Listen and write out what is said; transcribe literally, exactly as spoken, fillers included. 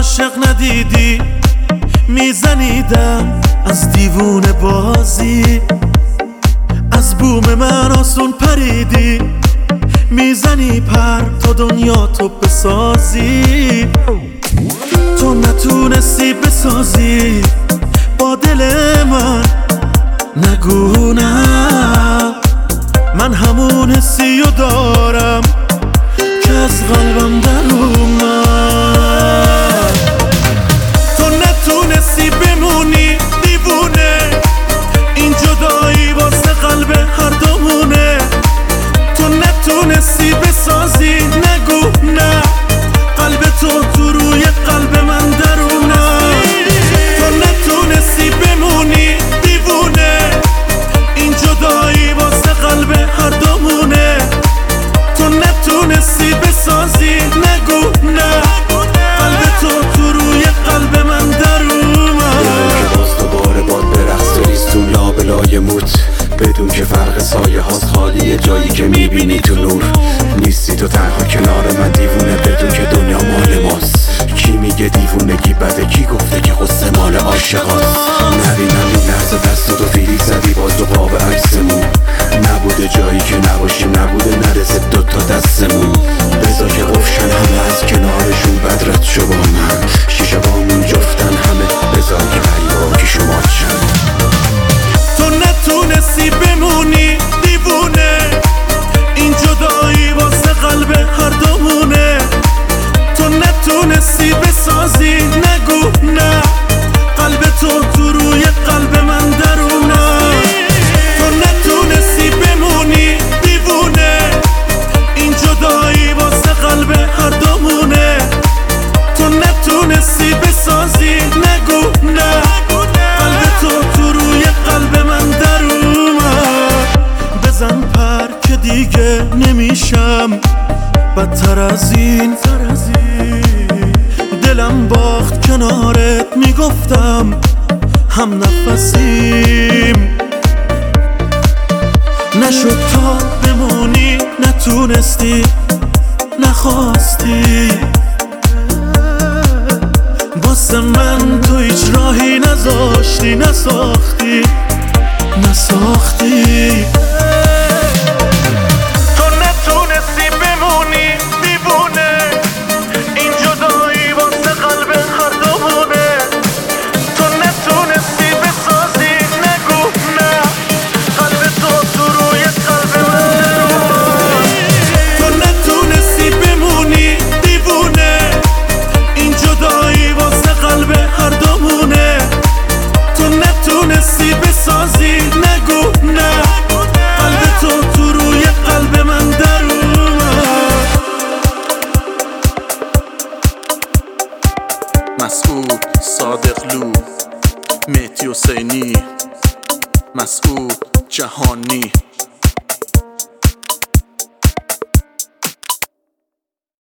عاشق ندیدی میزنیدم از دیوونه بازی، از بوم من آسون پریدی، میزنی پر تا دنیا تو بسازی. تو نتونستی بسازی با دل من، نگو نه، من همون حسی رو دارم که از قلبم در اومد. تو نتونستی بمونی دیوونه، این جدایی واسه قلب هر دومونه. تو نتونستی بسازی، نگو نه، قلب تو تو روی قلب من در اومد. تو نتونستی بمونی دیوونه، این جدایی واسه قلب هر دومونه. تو نتونستی بسازی، نگو نه، قلب تو تو روی قلب من در اومد. که باز دوباره باد برقص ریستون لابلای موت، بدون که فرق سایه هاست خالیه جایی که میبینی تو نور. نیستی تو تنها کنار من دیوونه، بدون که دنیا مال ماست. کی میگه دیوونگی بده، کی گفته که قصه مال عاشقاست؟ نبینم این لحظه دست تو فیلیک زدی باز دو پا به عکسمون. نبوده جایی که نباشیم، نبوده نرسه دوتا دستمون. بذار که قفشن همه از کنارشون بدرت شو با من، شیشه بامون جفتن همه، بذار که غریبا که شما چن. تو نتونستی بمونی دیوونه، این جدایی واسه قلب هر دومونه. تو نتونستی بسازی، نگو نه، قلب تو تو روی قلب من در اومد. تو نتونستی بمونی دیوونه، این جدایی واسه قلب هر دومونه. تو نتونستی بسازی، نگو نه، قلب تو تو روی قلب من در اومد. بزن پر که دیگه نمیشم بدتر از این، دلم باخت کنارت، میگفتم هم نفسیم. نشد تا بمونی، نتونستی، نخواستی. واسه من تو هیچ راهی نذاشتی، نساختی نساختی. تو نتونستی بمونی دیوونه، این جدایی واسه قلب هر دومونه. تو نتونستی بسازی، نگو نه، قلب تو تو روی قلب من. تو نتونستی بمونی دیوونه، این جدایی واسه قلب هر دومونه. تو نتونستی بسازی، نگو نه، قلب تو تو روی قلب من در اومد. مسعود صادقلو، مهدی حسینی، مسعود جهانی.